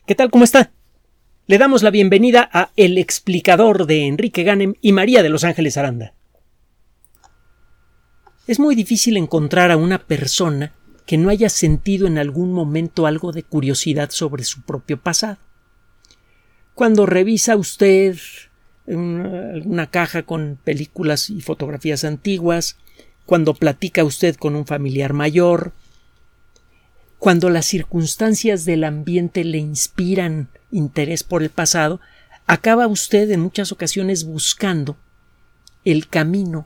¿Qué tal? ¿Cómo está? Le damos la bienvenida a El Explicador de Enrique Ganem y María de Los Ángeles Aranda. Es muy difícil encontrar a una persona que no haya sentido en algún momento algo de curiosidad sobre su propio pasado. Cuando revisa usted alguna caja con películas y fotografías antiguas, cuando platica usted con un familiar mayor, cuando las circunstancias del ambiente le inspiran interés por el pasado, acaba usted en muchas ocasiones buscando el camino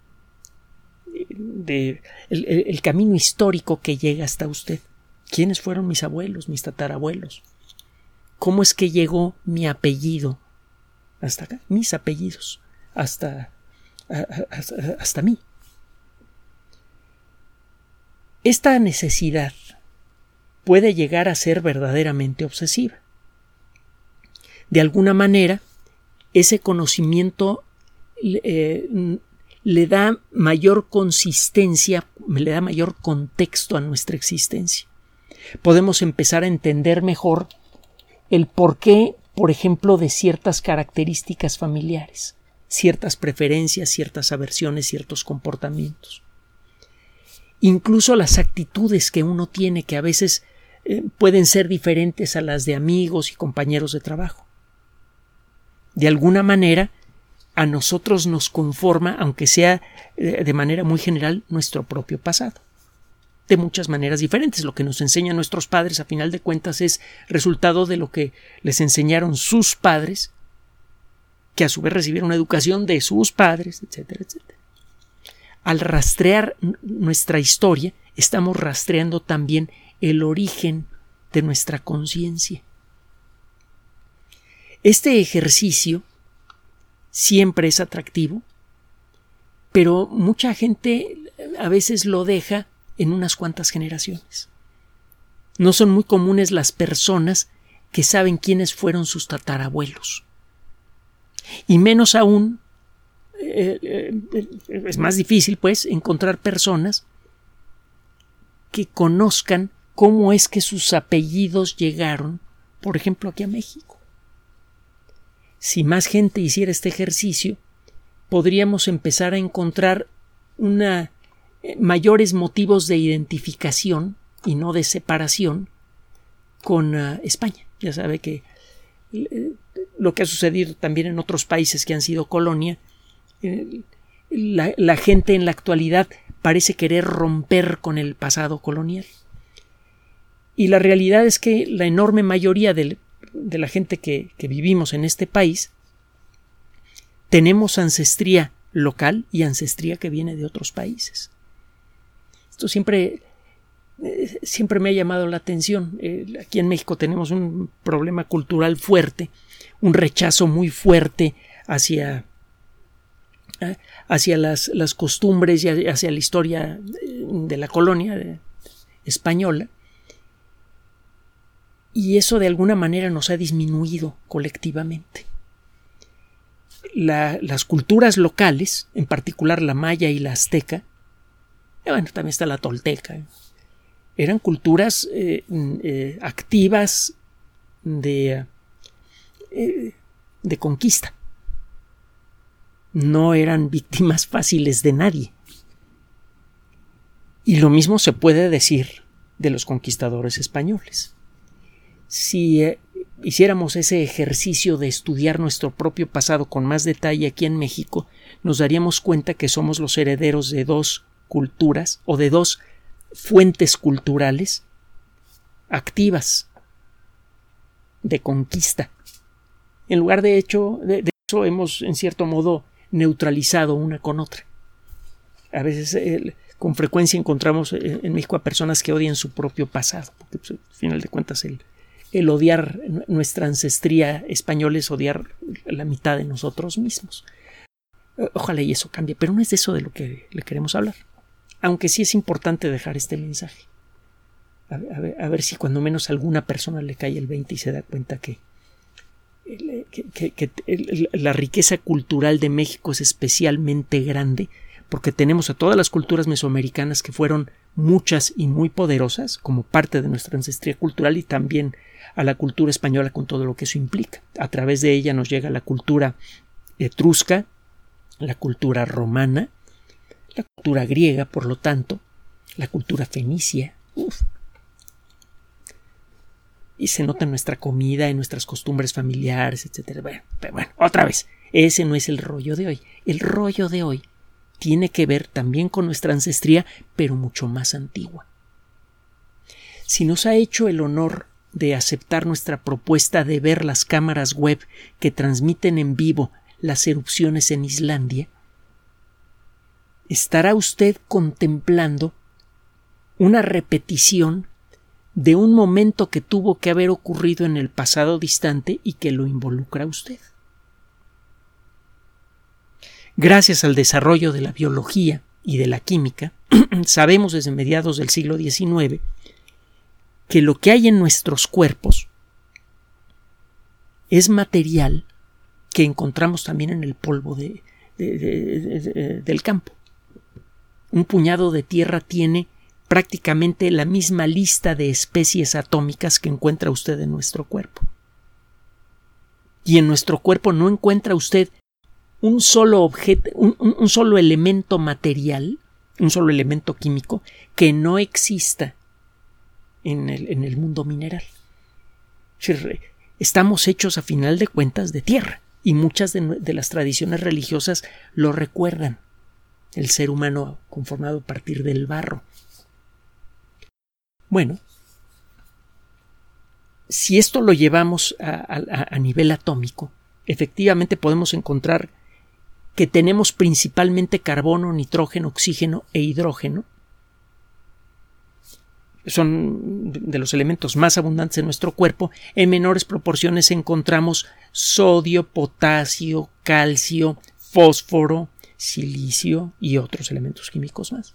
el camino histórico que llega hasta usted. ¿Quiénes fueron mis abuelos, mis tatarabuelos? ¿Cómo es que llegó mi apellido hasta acá? Mis apellidos hasta mí. Esta necesidad puede llegar a ser verdaderamente obsesiva. De alguna manera, ese conocimiento le da mayor consistencia, le da mayor contexto a nuestra existencia. Podemos empezar a entender mejor el porqué, por ejemplo, de ciertas características familiares, ciertas preferencias, ciertas aversiones, ciertos comportamientos. Incluso las actitudes que uno tiene, que a veces pueden ser diferentes a las de amigos y compañeros de trabajo. De alguna manera, a nosotros nos conforma, aunque sea de manera muy general, nuestro propio pasado. De muchas maneras diferentes. Lo que nos enseñan nuestros padres, a final de cuentas, es resultado de lo que les enseñaron sus padres, que a su vez recibieron una educación de sus padres, etcétera, etcétera. Al rastrear nuestra historia, estamos rastreando también el origen de nuestra conciencia. Este ejercicio siempre es atractivo, pero mucha gente a veces lo deja en unas cuantas generaciones. No son muy comunes las personas que saben quiénes fueron sus tatarabuelos. Y menos aún, es más difícil, pues, encontrar personas que conozcan cómo es que sus apellidos llegaron, por ejemplo, aquí a México. Si más gente hiciera este ejercicio, podríamos empezar a encontrar mayores motivos de identificación y no de separación con España. Ya sabe que lo que ha sucedido también en otros países que han sido colonia, la gente en la actualidad parece querer romper con el pasado colonial. Y la realidad es que la enorme mayoría de la gente que vivimos en este país tenemos ancestría local y ancestría que viene de otros países. Esto siempre me ha llamado la atención. Aquí en México tenemos un problema cultural fuerte, un rechazo muy fuerte hacia las costumbres y hacia la historia de la colonia española. Y eso de alguna manera nos ha disminuido colectivamente. Las culturas locales, en particular la maya y la azteca, también está la tolteca, eran culturas activas de conquista. No eran víctimas fáciles de nadie. Y lo mismo se puede decir de los conquistadores españoles. Si hiciéramos ese ejercicio de estudiar nuestro propio pasado con más detalle aquí en México, nos daríamos cuenta que somos los herederos de dos culturas o de dos fuentes culturales activas de conquista. En lugar de eso hemos en cierto modo neutralizado una con otra. A veces con frecuencia encontramos en México a personas que odian su propio pasado, porque pues, al final de cuentas el odiar nuestra ancestría española es odiar la mitad de nosotros mismos. Ojalá y eso cambie, pero no es de eso de lo que le queremos hablar. Aunque sí es importante dejar este mensaje. A ver si cuando menos a alguna persona le cae el 20 y se da cuenta que la riqueza cultural de México es especialmente grande porque tenemos a todas las culturas mesoamericanas que fueron muchas y muy poderosas como parte de nuestra ancestría cultural y también a la cultura española con todo lo que eso implica. A través de ella nos llega la cultura etrusca, la cultura romana, la cultura griega, por lo tanto, la cultura fenicia. Y se nota en nuestra comida, en nuestras costumbres familiares, etc. Bueno, otra vez, ese no es el rollo de hoy. El rollo de hoy tiene que ver también con nuestra ancestría, pero mucho más antigua. Si nos ha hecho el honor de aceptar nuestra propuesta de ver las cámaras web que transmiten en vivo las erupciones en Islandia, estará usted contemplando una repetición de un momento que tuvo que haber ocurrido en el pasado distante y que lo involucra a usted. Gracias al desarrollo de la biología y de la química, sabemos desde mediados del siglo XIX que lo que hay en nuestros cuerpos es material que encontramos también en el polvo del campo. Un puñado de tierra tiene prácticamente la misma lista de especies atómicas que encuentra usted en nuestro cuerpo. Y en nuestro cuerpo no encuentra usted un solo objeto, un solo elemento material, un solo elemento químico que no exista en el mundo mineral. Estamos hechos a final de cuentas de tierra y muchas de las tradiciones religiosas lo recuerdan. El ser humano conformado a partir del barro. Bueno, si esto lo llevamos a nivel atómico, efectivamente podemos encontrar que tenemos principalmente carbono, nitrógeno, oxígeno e hidrógeno. Son de los elementos más abundantes en nuestro cuerpo. En menores proporciones encontramos sodio, potasio, calcio, fósforo, silicio y otros elementos químicos más.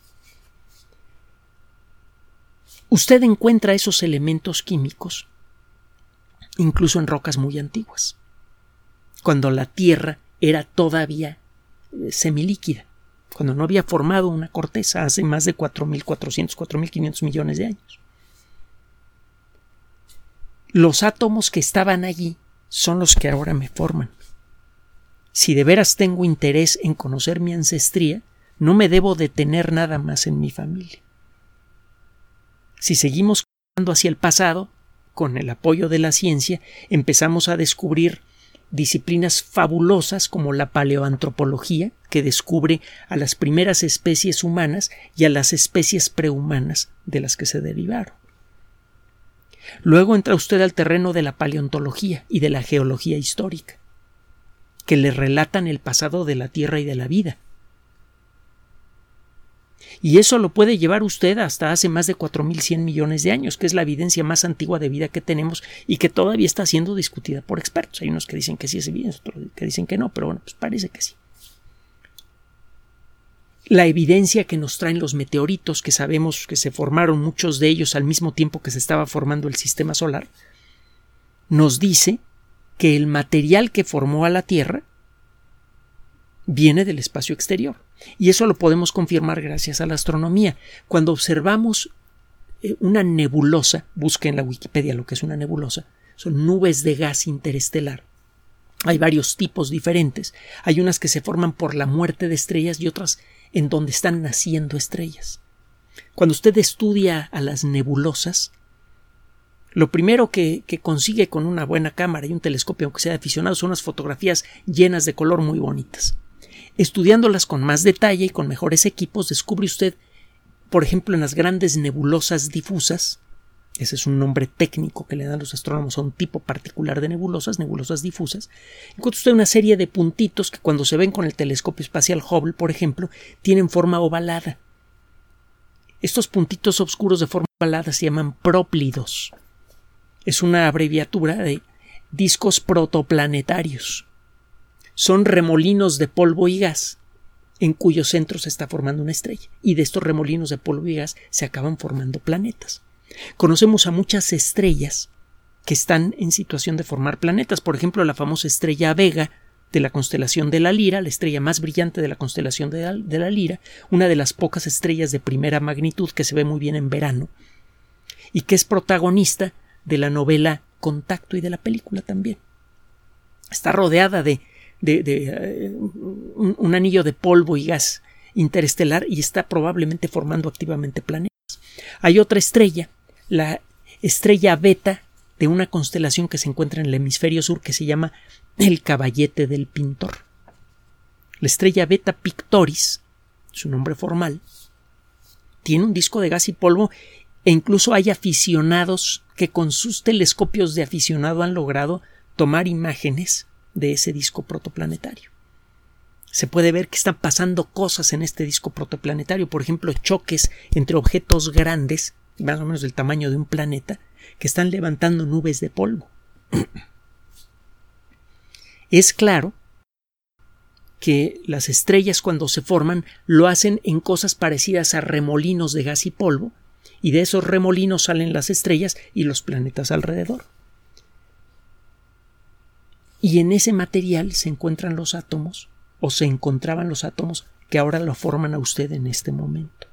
Usted encuentra esos elementos químicos incluso en rocas muy antiguas, cuando la Tierra era todavía semilíquida, cuando no había formado una corteza hace más de 4.400, 4.500 millones de años. Los átomos que estaban allí son los que ahora me forman. Si de veras tengo interés en conocer mi ancestría, no me debo detener nada más en mi familia. Si seguimos caminando hacia el pasado, con el apoyo de la ciencia, empezamos a descubrir disciplinas fabulosas como la paleoantropología, que descubre a las primeras especies humanas y a las especies prehumanas de las que se derivaron. Luego entra usted al terreno de la paleontología y de la geología histórica, que le relatan el pasado de la Tierra y de la vida. Y eso lo puede llevar usted hasta hace más de 4.100 millones de años, que es la evidencia más antigua de vida que tenemos y que todavía está siendo discutida por expertos. Hay unos que dicen que sí es evidencia, otros que dicen que no, pero bueno, pues parece que sí. La evidencia que nos traen los meteoritos, que sabemos que se formaron muchos de ellos al mismo tiempo que se estaba formando el sistema solar, nos dice que el material que formó a la Tierra viene del espacio exterior. Y eso lo podemos confirmar gracias a la astronomía. Cuando observamos una nebulosa, busque en la Wikipedia lo que es una nebulosa, son nubes de gas interestelar. Hay varios tipos diferentes. Hay unas que se forman por la muerte de estrellas y otras en donde están naciendo estrellas. Cuando usted estudia a las nebulosas, lo primero que consigue con una buena cámara y un telescopio, aunque sea de aficionado, son unas fotografías llenas de color muy bonitas. Estudiándolas con más detalle y con mejores equipos, descubre usted, por ejemplo, en las grandes nebulosas difusas, ese es un nombre técnico que le dan los astrónomos a un tipo particular de nebulosas difusas, encuentra usted una serie de puntitos que cuando se ven con el telescopio espacial Hubble, por ejemplo, tienen forma ovalada. Estos puntitos oscuros de forma ovalada se llaman próplidos. Es una abreviatura de discos protoplanetarios. Son remolinos de polvo y gas en cuyo centro se está formando una estrella, y de estos remolinos de polvo y gas se acaban formando planetas. Conocemos a muchas estrellas que están en situación de formar planetas, por ejemplo la famosa estrella Vega de la constelación de la Lira, la estrella más brillante de la constelación de la Lira, una de las pocas estrellas de primera magnitud que se ve muy bien en verano y que es protagonista de la novela Contacto y de la película también. Está rodeada de un anillo de polvo y gas interestelar y está probablemente formando activamente planetas. Hay otra estrella, la estrella Beta, de una constelación que se encuentra en el hemisferio sur que se llama el Caballete del Pintor. La estrella Beta Pictoris, su nombre formal, tiene un disco de gas y polvo e incluso hay aficionados que con sus telescopios de aficionado han logrado tomar imágenes de ese disco protoplanetario. Se puede ver que están pasando cosas en este disco protoplanetario, por ejemplo, choques entre objetos grandes, más o menos del tamaño de un planeta, que están levantando nubes de polvo. Es claro que las estrellas cuando se forman lo hacen en cosas parecidas a remolinos de gas y polvo, y de esos remolinos salen las estrellas y los planetas alrededor. Y en ese material se encuentran los átomos, o se encontraban los átomos que ahora lo forman a usted en este momento.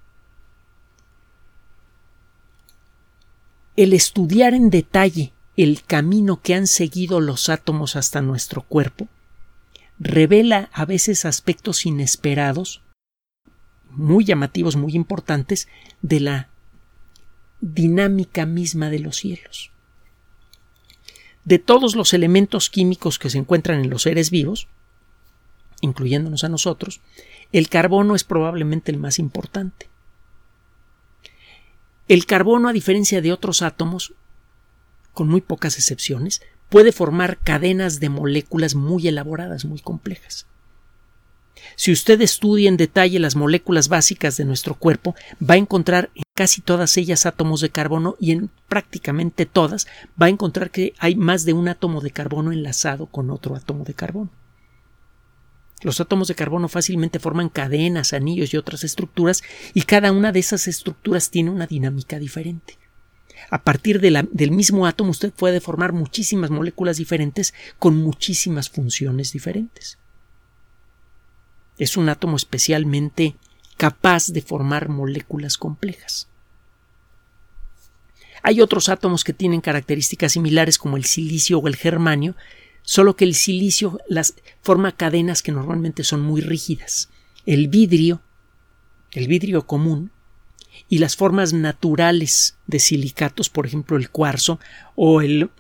El estudiar en detalle el camino que han seguido los átomos hasta nuestro cuerpo revela a veces aspectos inesperados, muy llamativos, muy importantes, de la dinámica misma de los cielos. De todos los elementos químicos que se encuentran en los seres vivos, incluyéndonos a nosotros, el carbono es probablemente el más importante. El carbono, a diferencia de otros átomos, con muy pocas excepciones, puede formar cadenas de moléculas muy elaboradas, muy complejas. Si usted estudia en detalle las moléculas básicas de nuestro cuerpo, va a encontrar en casi todas ellas átomos de carbono y en prácticamente todas va a encontrar que hay más de un átomo de carbono enlazado con otro átomo de carbono. Los átomos de carbono fácilmente forman cadenas, anillos y otras estructuras, y cada una de esas estructuras tiene una dinámica diferente. A partir del mismo átomo usted puede formar muchísimas moléculas diferentes con muchísimas funciones diferentes. Es un átomo especialmente capaz de formar moléculas complejas. Hay otros átomos que tienen características similares como el silicio o el germanio, solo que el silicio forma cadenas que normalmente son muy rígidas. El vidrio común y las formas naturales de silicatos, por ejemplo el cuarzo o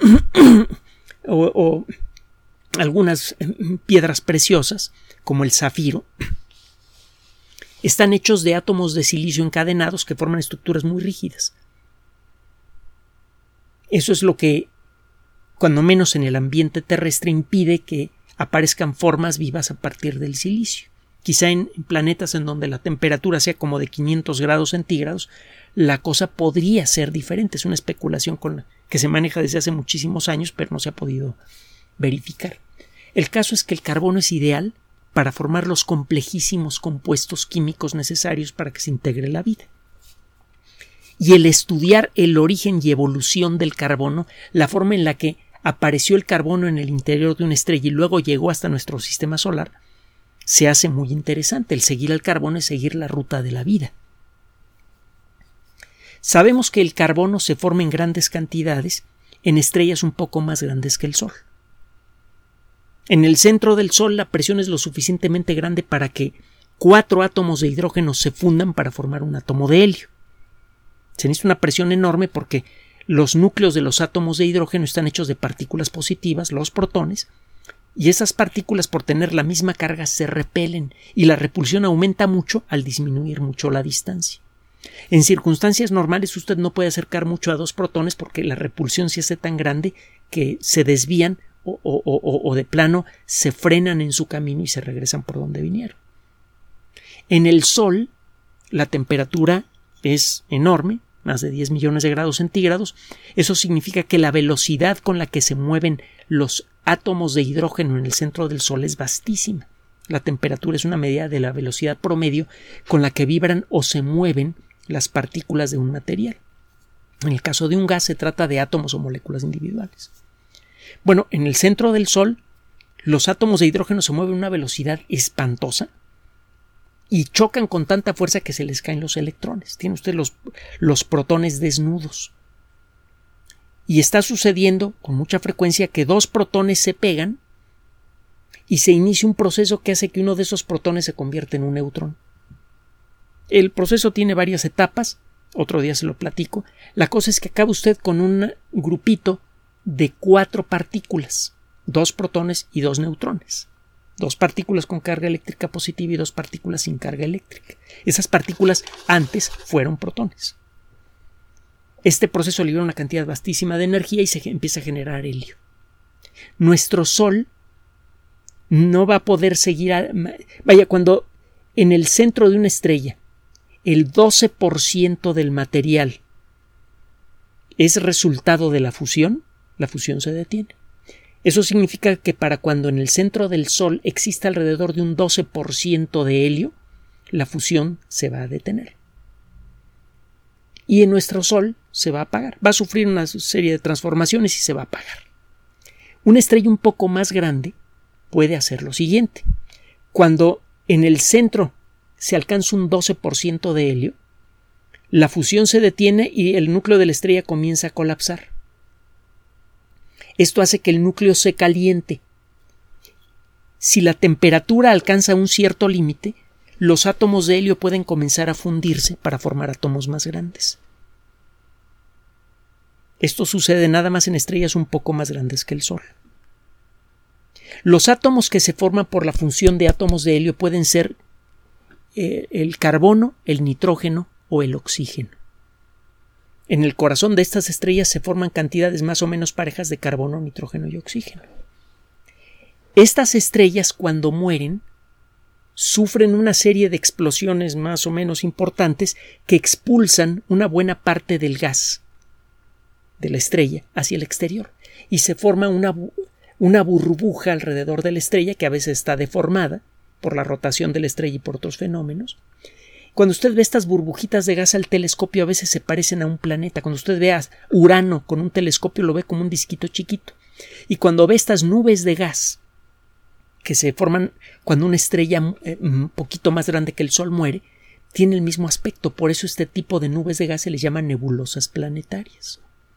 algunas piedras preciosas como el zafiro, están hechos de átomos de silicio encadenados que forman estructuras muy rígidas. Eso es lo que, cuando menos en el ambiente terrestre, impide que aparezcan formas vivas a partir del silicio. Quizá en planetas en donde la temperatura sea como de 500 grados centígrados, la cosa podría ser diferente. Es una especulación que se maneja desde hace muchísimos años, pero no se ha podido verificar. El caso es que el carbono es ideal para formar los complejísimos compuestos químicos necesarios para que se integre la vida. Y el estudiar el origen y evolución del carbono, la forma en la que apareció el carbono en el interior de una estrella y luego llegó hasta nuestro sistema solar, se hace muy interesante. El seguir al carbono es seguir la ruta de la vida. Sabemos que el carbono se forma en grandes cantidades en estrellas un poco más grandes que el Sol. En el centro del Sol la presión es lo suficientemente grande para que 4 átomos de hidrógeno se fundan para formar un átomo de helio. Se necesita una presión enorme porque los núcleos de los átomos de hidrógeno están hechos de partículas positivas, los protones, y esas partículas, por tener la misma carga, se repelen y la repulsión aumenta mucho al disminuir mucho la distancia. En circunstancias normales usted no puede acercar mucho a 2 protones porque la repulsión se hace tan grande que se desvían o de plano se frenan en su camino y se regresan por donde vinieron. En el Sol la temperatura es enorme, más de 10 millones de grados centígrados. Eso significa que la velocidad con la que se mueven los átomos de hidrógeno en el centro del Sol es vastísima. La temperatura es una medida de la velocidad promedio con la que vibran o se mueven las partículas de un material. En el caso de un gas se trata de átomos o moléculas individuales. Bueno, en el centro del Sol los átomos de hidrógeno se mueven a una velocidad espantosa y chocan con tanta fuerza que se les caen los electrones. Tiene usted los protones desnudos. Y está sucediendo con mucha frecuencia que dos protones se pegan y se inicia un proceso que hace que uno de esos protones se convierta en un neutrón. El proceso tiene varias etapas, otro día se lo platico. La cosa es que acaba usted con un grupito de 4 partículas, 2 protones y 2 neutrones. 2 partículas con carga eléctrica positiva y 2 partículas sin carga eléctrica. Esas partículas antes fueron protones. Este proceso libera una cantidad vastísima de energía y se empieza a generar helio. Nuestro Sol no va a poder seguir... cuando en el centro de una estrella el 12% del material es resultado de la fusión se detiene. Eso significa que para cuando en el centro del Sol exista alrededor de un 12% de helio, la fusión se va a detener. Y en nuestro Sol se va a apagar. Va a sufrir una serie de transformaciones y se va a apagar. Una estrella un poco más grande puede hacer lo siguiente. Cuando en el centro se alcanza un 12% de helio, la fusión se detiene y el núcleo de la estrella comienza a colapsar. Esto hace que el núcleo se caliente. Si la temperatura alcanza un cierto límite, los átomos de helio pueden comenzar a fundirse para formar átomos más grandes. Esto sucede nada más en estrellas un poco más grandes que el Sol. Los átomos que se forman por la función de átomos de helio pueden ser el carbono, el nitrógeno o el oxígeno. En el corazón de estas estrellas se forman cantidades más o menos parejas de carbono, nitrógeno y oxígeno. Estas estrellas, cuando mueren, sufren una serie de explosiones más o menos importantes que expulsan una buena parte del gas de la estrella hacia el exterior y se forma una burbuja alrededor de la estrella que a veces está deformada por la rotación de la estrella y por otros fenómenos. Cuando usted ve estas burbujitas de gas al telescopio, a veces se parecen a un planeta. Cuando usted ve a Urano con un telescopio, lo ve como un disquito chiquito. Y cuando ve estas nubes de gas que se forman cuando una estrella un poquito más grande que el Sol muere, tiene el mismo aspecto. Por eso este tipo de nubes de gas se les llama nebulosas planetarias.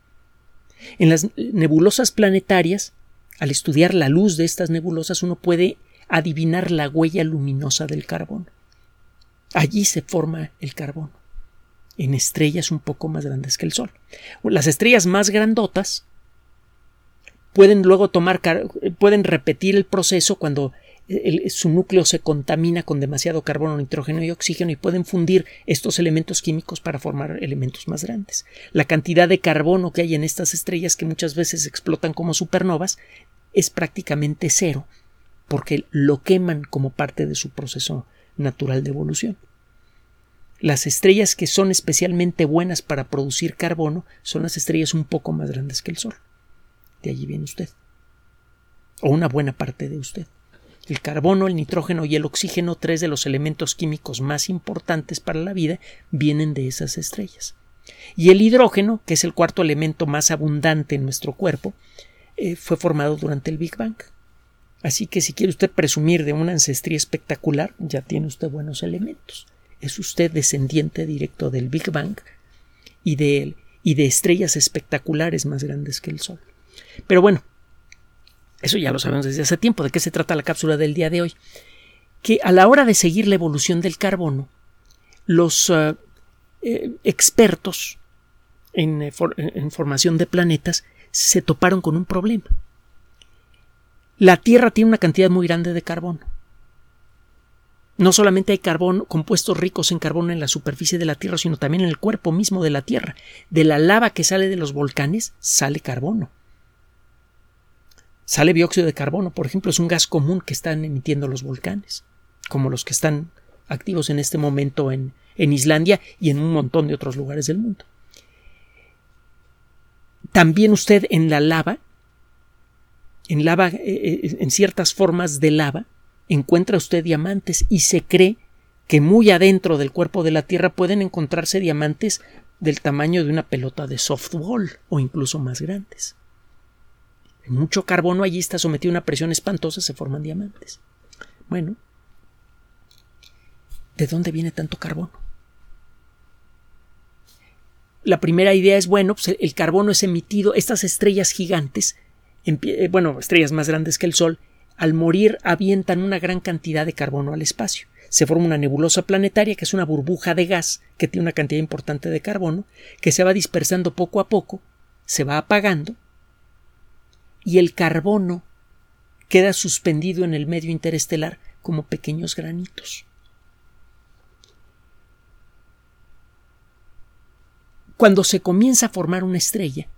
En las nebulosas planetarias, al estudiar la luz de estas nebulosas, uno puede adivinar la huella luminosa del carbono. Allí se forma el carbono, en estrellas un poco más grandes que el Sol. Las estrellas más grandotas pueden luego pueden repetir el proceso cuando su núcleo se contamina con demasiado carbono, nitrógeno y oxígeno y pueden fundir estos elementos químicos para formar elementos más grandes. La cantidad de carbono que hay en estas estrellas, que muchas veces explotan como supernovas, es prácticamente cero, porque lo queman como parte de su proceso natural de evolución. Las estrellas que son especialmente buenas para producir carbono son las estrellas un poco más grandes que el Sol. De allí viene usted, o una buena parte de usted. El carbono, el nitrógeno y el oxígeno, 3 de los elementos químicos más importantes para la vida, vienen de esas estrellas. Y el hidrógeno, que es el 4º elemento más abundante en nuestro cuerpo, fue formado durante el Big Bang. Así que si quiere usted presumir de una ancestría espectacular, ya tiene usted buenos elementos. Es usted descendiente directo del Big Bang y de estrellas espectaculares más grandes que el Sol. Pero bueno, eso ya lo sabemos desde hace tiempo. ¿De qué se trata la cápsula del día de hoy? Que a la hora de seguir la evolución del carbono, los expertos en formación de planetas se toparon con un problema. La Tierra tiene una cantidad muy grande de carbono. No solamente hay compuestos ricos en carbono en la superficie de la Tierra, sino también en el cuerpo mismo de la Tierra. De la lava que sale de los volcanes sale carbono. Sale dióxido de carbono, por ejemplo, es un gas común que están emitiendo los volcanes, como los que están activos en este momento en Islandia y en un montón de otros lugares del mundo. También usted en la lava, en ciertas formas de lava, encuentra usted diamantes y se cree que muy adentro del cuerpo de la Tierra pueden encontrarse diamantes del tamaño de una pelota de softball o incluso más grandes. mucho carbono allí, está sometido a una presión espantosa, se forman diamantes. Bueno, ¿de dónde viene tanto carbono? La primera idea es, bueno, pues el carbono es emitido, estas estrellas gigantes, estrellas más grandes que el Sol, al morir avientan una gran cantidad de carbono al espacio. Se forma una nebulosa planetaria, que es una burbuja de gas que tiene una cantidad importante de carbono, que se va dispersando poco a poco, se va apagando, y el carbono queda suspendido en el medio interestelar como pequeños granitos. Cuando se comienza a formar una estrella,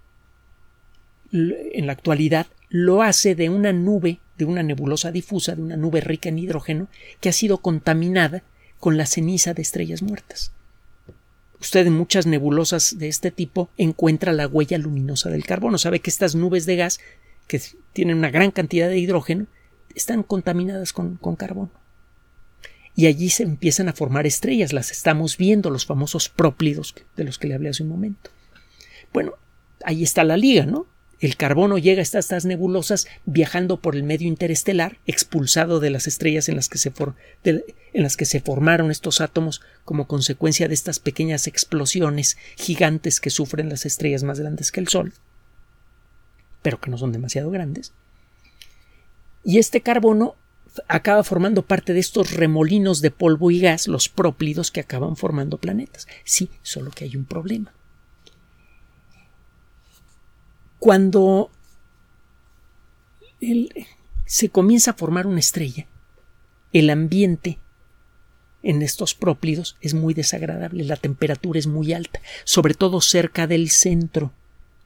en la actualidad lo hace de una nube, de una nebulosa difusa, de una nube rica en hidrógeno, que ha sido contaminada con la ceniza de estrellas muertas. Usted en muchas nebulosas de este tipo encuentra la huella luminosa del carbono. Sabe que estas nubes de gas, que tienen una gran cantidad de hidrógeno, están contaminadas con carbono. Y allí se empiezan a formar estrellas, las estamos viendo, los famosos próplidos de los que le hablé hace un momento. Bueno, ahí está la liga, ¿no? El carbono llega hasta estas nebulosas viajando por el medio interestelar, expulsado de las estrellas en las que se formaron estos átomos como consecuencia de estas pequeñas explosiones gigantes que sufren las estrellas más grandes que el Sol, pero que no son demasiado grandes. Y este carbono acaba formando parte de estos remolinos de polvo y gas, los próplidos, que acaban formando planetas. Sí, solo que hay un problema. Cuando se comienza a formar una estrella, el ambiente en estos próplidos es muy desagradable, la temperatura es muy alta, sobre todo cerca del centro.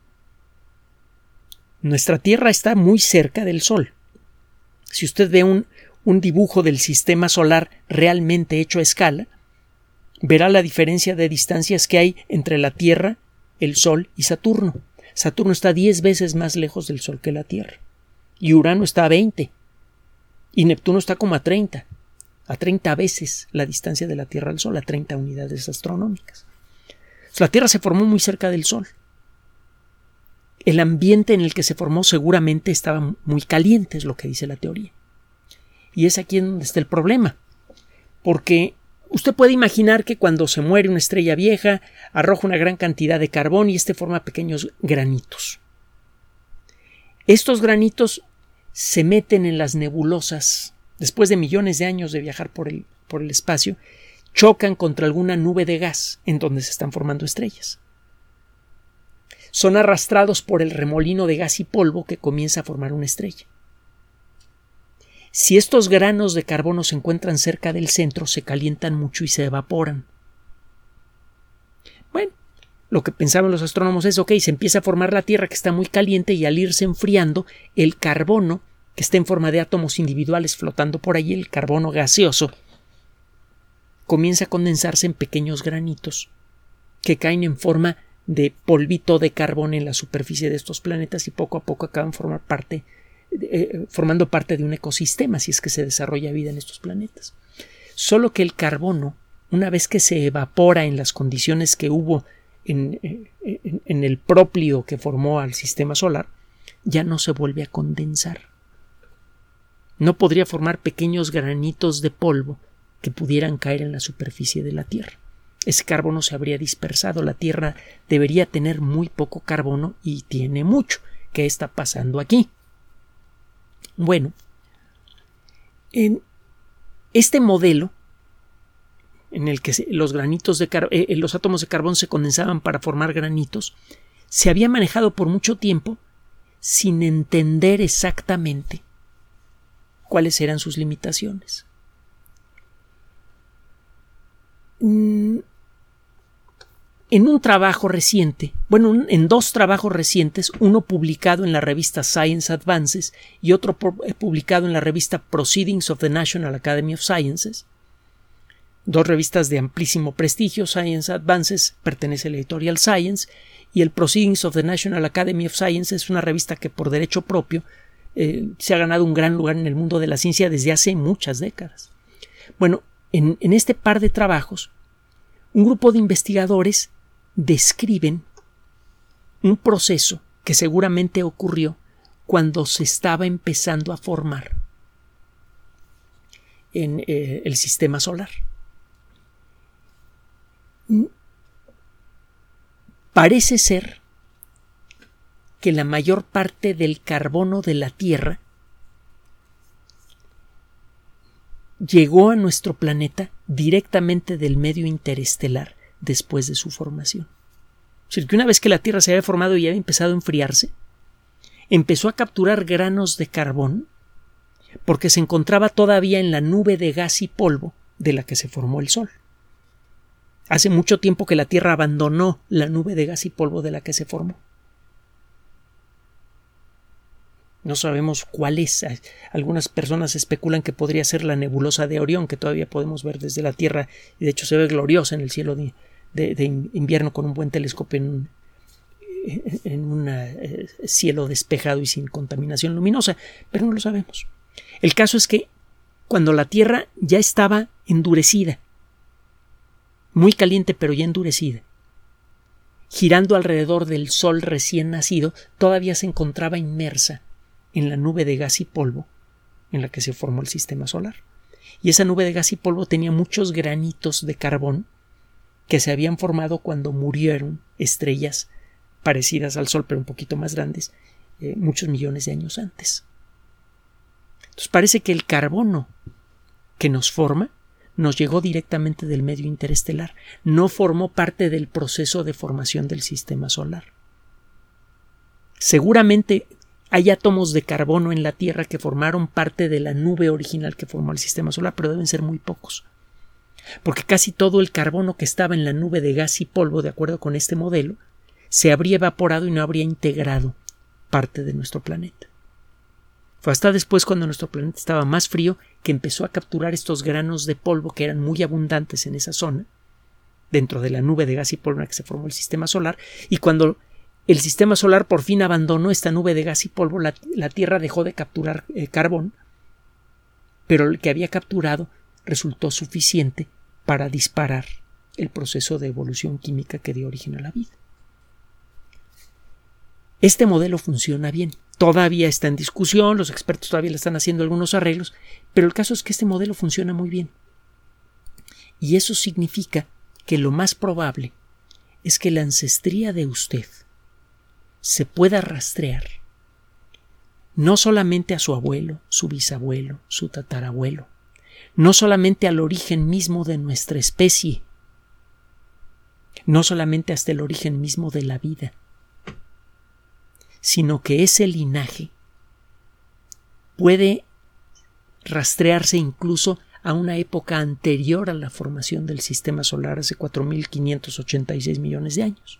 Nuestra Tierra está muy cerca del Sol. Si usted ve un dibujo del sistema solar realmente hecho a escala, verá la diferencia de distancias que hay entre la Tierra, el Sol y Saturno. Saturno está 10 veces más lejos del Sol que la Tierra. Y Urano está a 20. Y Neptuno está como a 30. A 30 veces la distancia de la Tierra al Sol, a 30 unidades astronómicas. La Tierra se formó muy cerca del Sol. El ambiente en el que se formó seguramente estaba muy caliente, es lo que dice la teoría. Y es aquí donde está el problema. Porque usted puede imaginar que cuando se muere una estrella vieja, arroja una gran cantidad de carbón y forma pequeños granitos. Estos granitos se meten en las nebulosas. Después de millones de años de viajar por el espacio, chocan contra alguna nube de gas en donde se están formando estrellas. Son arrastrados por el remolino de gas y polvo que comienza a formar una estrella. Si estos granos de carbono se encuentran cerca del centro, se calientan mucho y se evaporan. Bueno, lo que pensaban los astrónomos es, se empieza a formar la Tierra, que está muy caliente, y al irse enfriando, el carbono, que está en forma de átomos individuales flotando por allí, el carbono gaseoso, comienza a condensarse en pequeños granitos que caen en forma de polvito de carbón en la superficie de estos planetas y poco a poco acaban formando parte de un ecosistema, si es que se desarrolla vida en estos planetas. Solo que el carbono, una vez que se evapora en las condiciones que hubo en el próplido que formó al sistema solar, ya no se vuelve a condensar. No podría formar pequeños granitos de polvo que pudieran caer en la superficie de la Tierra. Ese carbono se habría dispersado. La Tierra debería tener muy poco carbono y tiene mucho. ¿Qué está pasando aquí? Bueno, en este modelo en el que los átomos de carbón se condensaban para formar granitos, se había manejado por mucho tiempo sin entender exactamente cuáles eran sus limitaciones. En un trabajo reciente, en dos trabajos recientes, uno publicado en la revista Science Advances y otro publicado en la revista Proceedings of the National Academy of Sciences, dos revistas de amplísimo prestigio. Science Advances pertenece a la editorial Science y el Proceedings of the National Academy of Sciences es una revista que por derecho propio se ha ganado un gran lugar en el mundo de la ciencia desde hace muchas décadas. Bueno, en este par de trabajos, un grupo de investigadores describen un proceso que seguramente ocurrió cuando se estaba empezando a formar en el sistema solar. Parece ser que la mayor parte del carbono de la Tierra llegó a nuestro planeta directamente del medio interestelar después de su formación. Es decir, que una vez que la Tierra se había formado y había empezado a enfriarse, empezó a capturar granos de carbón porque se encontraba todavía en la nube de gas y polvo de la que se formó el Sol. Hace mucho tiempo que la Tierra abandonó la nube de gas y polvo de la que se formó. No sabemos cuál es. Algunas personas especulan que podría ser la nebulosa de Orión, que todavía podemos ver desde la Tierra, y de hecho se ve gloriosa en el cielo de invierno con un buen telescopio en un cielo despejado y sin contaminación luminosa, pero no lo sabemos. El caso es que cuando la Tierra ya estaba endurecida, muy caliente pero ya endurecida, girando alrededor del Sol recién nacido, todavía se encontraba inmersa en la nube de gas y polvo en la que se formó el sistema solar. Y esa nube de gas y polvo tenía muchos granitos de carbón que se habían formado cuando murieron estrellas parecidas al Sol pero un poquito más grandes, muchos millones de años antes. Entonces parece que el carbono que nos forma nos llegó directamente del medio interestelar, no formó parte del proceso de formación del sistema solar. Seguramente hay átomos de carbono en la Tierra que formaron parte de la nube original que formó el sistema solar, pero deben ser muy pocos, porque casi todo el carbono que estaba en la nube de gas y polvo, de acuerdo con este modelo, se habría evaporado y no habría integrado parte de nuestro planeta. Fue hasta después, cuando nuestro planeta estaba más frío, que empezó a capturar estos granos de polvo que eran muy abundantes en esa zona, dentro de la nube de gas y polvo en la que se formó el sistema solar, y cuando el sistema solar por fin abandonó esta nube de gas y polvo, la Tierra dejó de capturar carbón, pero el que había capturado resultó suficiente para disparar el proceso de evolución química que dio origen a la vida. Este modelo funciona bien. Todavía está en discusión, los expertos todavía le están haciendo algunos arreglos, pero el caso es que este modelo funciona muy bien. Y eso significa que lo más probable es que la ancestría de usted se pueda rastrear no solamente a su abuelo, su bisabuelo, su tatarabuelo, no solamente al origen mismo de nuestra especie, no solamente hasta el origen mismo de la vida, sino que ese linaje puede rastrearse incluso a una época anterior a la formación del sistema solar, hace 4.586 millones de años.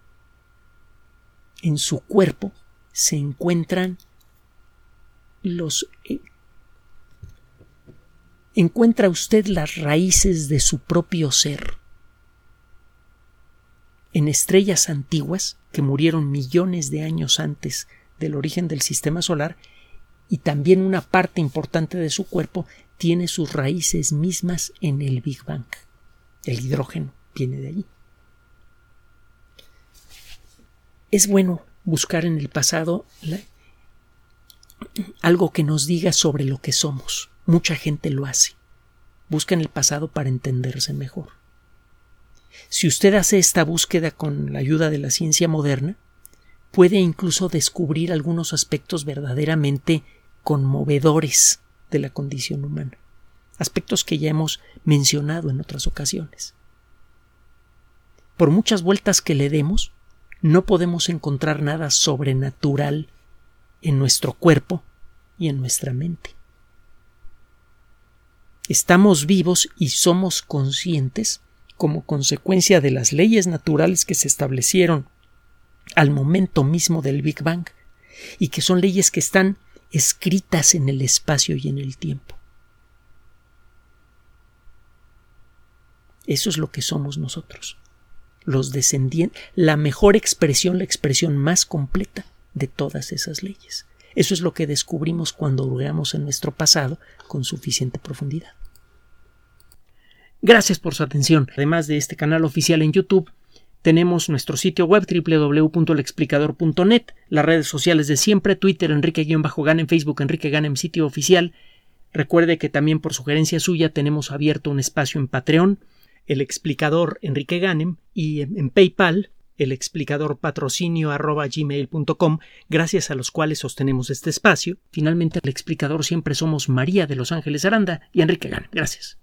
En su cuerpo se encuentran encuentra usted las raíces de su propio ser en estrellas antiguas que murieron millones de años antes del origen del sistema solar, y también una parte importante de su cuerpo tiene sus raíces mismas en el Big Bang. El hidrógeno viene de allí. Es bueno buscar en el pasado algo que nos diga sobre lo que somos. Mucha gente lo hace. Busca en el pasado para entenderse mejor. Si usted hace esta búsqueda con la ayuda de la ciencia moderna, puede incluso descubrir algunos aspectos verdaderamente conmovedores de la condición humana, aspectos que ya hemos mencionado en otras ocasiones. Por muchas vueltas que le demos, no podemos encontrar nada sobrenatural en nuestro cuerpo y en nuestra mente. Estamos vivos y somos conscientes como consecuencia de las leyes naturales que se establecieron al momento mismo del Big Bang, y que son leyes que están escritas en el espacio y en el tiempo. Eso es lo que somos nosotros, los descendientes, la mejor expresión, la expresión más completa de todas esas leyes. Eso es lo que descubrimos cuando hurgamos en nuestro pasado con suficiente profundidad. Gracias por su atención. Además de este canal oficial en YouTube, Tenemos nuestro sitio web www.lexplicador.net, las redes sociales de siempre, Twitter Enrique-Ganem, Facebook Enrique Ganem, sitio oficial. Recuerde que también por sugerencia suya tenemos abierto un espacio en Patreon, el explicador Enrique Ganem, y en PayPal, el explicador patrocinio@gmail.com, gracias a los cuales sostenemos este espacio. Finalmente, el explicador siempre somos María de Los Ángeles Aranda y Enrique Ganem. Gracias.